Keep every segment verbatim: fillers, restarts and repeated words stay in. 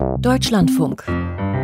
Deutschlandfunk.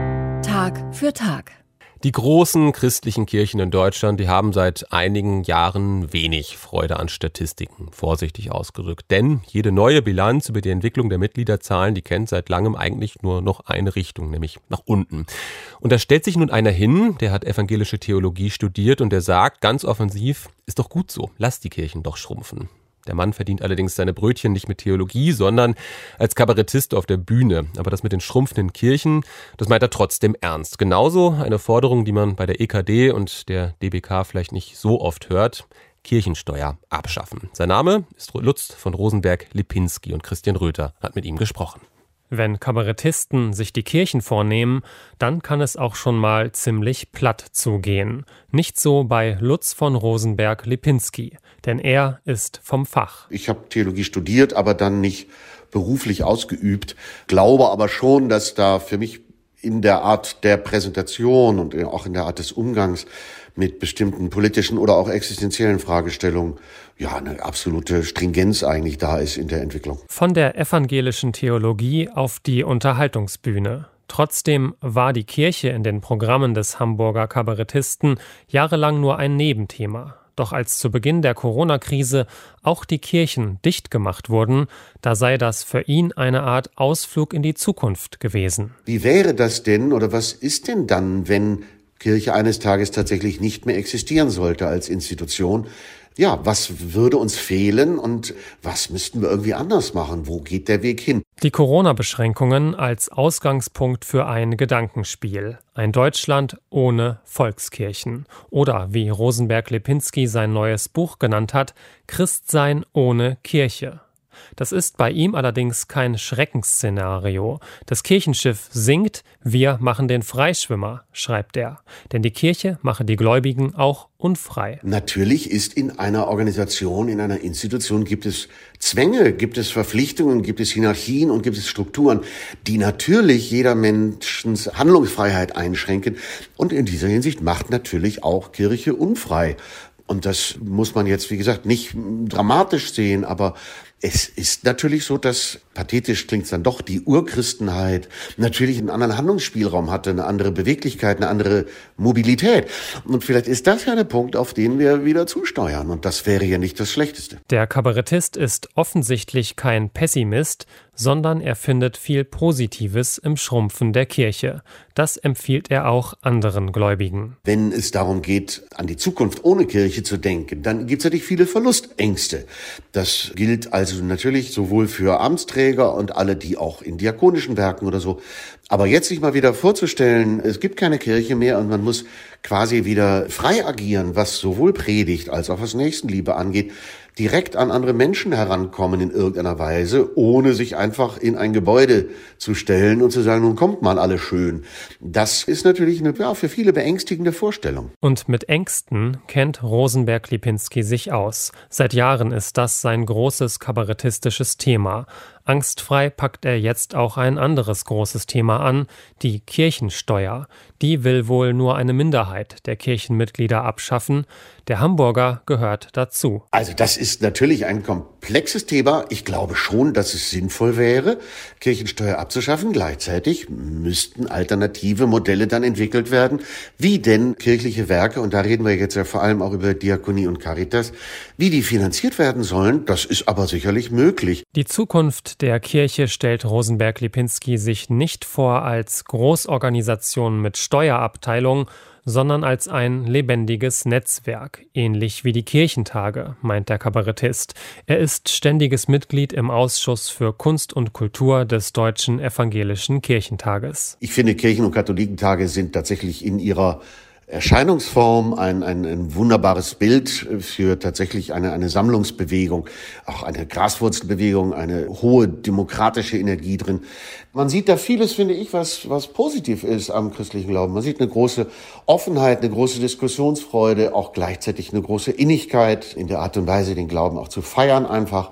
Tag für Tag. Die großen christlichen Kirchen in Deutschland, die haben seit einigen Jahren wenig Freude an Statistiken, vorsichtig ausgedrückt. Denn jede neue Bilanz über die Entwicklung der Mitgliederzahlen, die kennt seit langem eigentlich nur noch eine Richtung, nämlich nach unten. Und da stellt sich nun einer hin, der hat evangelische Theologie studiert und der sagt ganz offensiv, ist doch gut so, lasst die Kirchen doch schrumpfen. Der Mann verdient allerdings seine Brötchen nicht mit Theologie, sondern als Kabarettist auf der Bühne. Aber das mit den schrumpfenden Kirchen, das meint er trotzdem ernst. Genauso eine Forderung, die man bei der E K D und der D B K vielleicht nicht so oft hört: Kirchensteuer abschaffen. Sein Name ist Lutz von Rosenberg-Lipinski und Christian Röther hat mit ihm gesprochen. Wenn Kabarettisten sich die Kirchen vornehmen, dann kann es auch schon mal ziemlich platt zugehen. Nicht so bei Lutz von Rosenberg-Lipinski, denn er ist vom Fach. Ich habe Theologie studiert, aber dann nicht beruflich ausgeübt, glaube aber schon, dass da für mich in der Art der Präsentation und auch in der Art des Umgangs mit bestimmten politischen oder auch existenziellen Fragestellungen ja eine absolute Stringenz eigentlich da ist in der Entwicklung. Von der evangelischen Theologie auf die Unterhaltungsbühne. Trotzdem war die Kirche in den Programmen des Hamburger Kabarettisten jahrelang nur ein Nebenthema. Doch als zu Beginn der Corona-Krise auch die Kirchen dicht gemacht wurden, da sei das für ihn eine Art Ausflug in die Zukunft gewesen. Wie wäre das denn oder was ist denn dann, wenn Kirche eines Tages tatsächlich nicht mehr existieren sollte als Institution? Ja, was würde uns fehlen und was müssten wir irgendwie anders machen? Wo geht der Weg hin? Die Corona-Beschränkungen als Ausgangspunkt für ein Gedankenspiel. Ein Deutschland ohne Volkskirchen. Oder, wie Rosenberg-Lipinski sein neues Buch genannt hat, Christsein ohne Kirche. Das ist bei ihm allerdings kein Schreckensszenario. Das Kirchenschiff sinkt, wir machen den Freischwimmer, schreibt er. Denn die Kirche mache die Gläubigen auch unfrei. Natürlich ist in einer Organisation, in einer Institution gibt es Zwänge, gibt es Verpflichtungen, gibt es Hierarchien und gibt es Strukturen, die natürlich jeder Menschens Handlungsfreiheit einschränken. Und in dieser Hinsicht macht natürlich auch Kirche unfrei. Und das muss man jetzt, wie gesagt, nicht dramatisch sehen, aber es ist natürlich so, dass, pathetisch klingt es dann doch, die Urchristenheit natürlich einen anderen Handlungsspielraum hatte, eine andere Beweglichkeit, eine andere Mobilität. Und vielleicht ist das ja der Punkt, auf den wir wieder zusteuern. Und das wäre ja nicht das Schlechteste. Der Kabarettist ist offensichtlich kein Pessimist, sondern er findet viel Positives im Schrumpfen der Kirche. Das empfiehlt er auch anderen Gläubigen. Wenn es darum geht, an die Zukunft ohne Kirche zu denken, dann gibt es natürlich viele Verlustängste. Das gilt also natürlich sowohl für Amtsträger und alle, die auch in diakonischen Werken oder so. Aber jetzt sich mal wieder vorzustellen, es gibt keine Kirche mehr und man muss quasi wieder frei agieren, was sowohl Predigt als auch was Nächstenliebe angeht, direkt an andere Menschen herankommen in irgendeiner Weise, ohne sich einfach in ein Gebäude zu stellen und zu sagen, nun kommt mal alle schön. Das ist natürlich eine ja, für viele beängstigende Vorstellung. Und mit Ängsten kennt Rosenberg-Lipinski sich aus. Seit Jahren ist das sein großes kabarettistisches Thema. Angstfrei packt er jetzt auch ein anderes großes Thema an, die Kirchensteuer. Die will wohl nur eine Minderheit der Kirchenmitglieder abschaffen. Der Hamburger gehört dazu. Also das ist natürlich ein komplexes Thema. Ich glaube schon, dass es sinnvoll wäre, Kirchensteuer abzuschaffen. Gleichzeitig müssten alternative Modelle dann entwickelt werden, wie denn kirchliche Werke, und da reden wir jetzt ja vor allem auch über Diakonie und Caritas, wie die finanziert werden sollen. Das ist aber sicherlich möglich. Die Zukunft der Kirche stellt Rosenberg-Lipinski sich nicht vor als Großorganisation mit Steuerabteilung, sondern als ein lebendiges Netzwerk, ähnlich wie die Kirchentage, meint der Kabarettist. Er ist ständiges Mitglied im Ausschuss für Kunst und Kultur des Deutschen Evangelischen Kirchentages. Ich finde, Kirchen- und Katholikentage sind tatsächlich in ihrer Erscheinungsform ein, ein, ein wunderbares Bild für tatsächlich eine, eine Sammlungsbewegung, auch eine Graswurzelbewegung, eine hohe demokratische Energie drin. Man sieht da vieles, finde ich, was, was positiv ist am christlichen Glauben. Man sieht eine große Offenheit, eine große Diskussionsfreude, auch gleichzeitig eine große Innigkeit in der Art und Weise, den Glauben auch zu feiern einfach.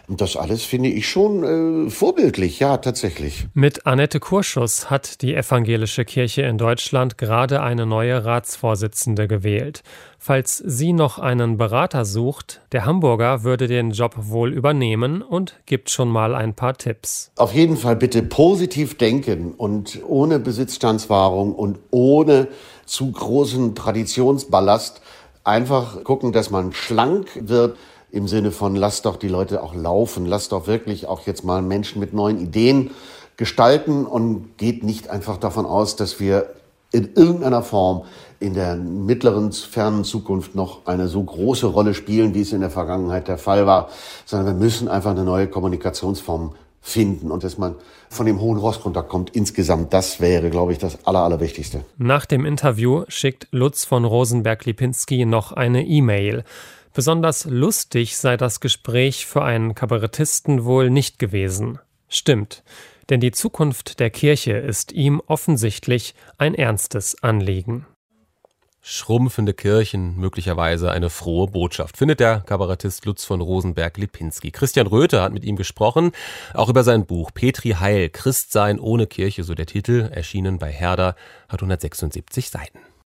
Und das alles finde ich schon äh, vorbildlich, ja, tatsächlich. Mit Annette Kurschus hat die evangelische Kirche in Deutschland gerade eine neue Ratsvorsitzende gewählt. Falls sie noch einen Berater sucht, der Hamburger würde den Job wohl übernehmen und gibt schon mal ein paar Tipps. Auf jeden Fall bitte positiv denken und ohne Besitzstandswahrung und ohne zu großen Traditionsballast einfach gucken, dass man schlank wird. Im Sinne von, lasst doch die Leute auch laufen, lasst doch wirklich auch jetzt mal Menschen mit neuen Ideen gestalten und geht nicht einfach davon aus, dass wir in irgendeiner Form in der mittleren, fernen Zukunft noch eine so große Rolle spielen, wie es in der Vergangenheit der Fall war, sondern wir müssen einfach eine neue Kommunikationsform finden und dass man von dem hohen Ross runterkommt insgesamt, das wäre, glaube ich, das Aller, Allerwichtigste. Nach dem Interview schickt Lutz von Rosenberg-Lipinski noch eine E-Mail. Besonders lustig sei das Gespräch für einen Kabarettisten wohl nicht gewesen. Stimmt, denn die Zukunft der Kirche ist ihm offensichtlich ein ernstes Anliegen. Schrumpfende Kirchen, möglicherweise eine frohe Botschaft, findet der Kabarettist Lutz von Rosenberg-Lipinski. Christian Röther hat mit ihm gesprochen, auch über sein Buch Petri Heil, Christsein ohne Kirche, so der Titel, erschienen bei Herder, hat hundertsechsundsiebzig Seiten.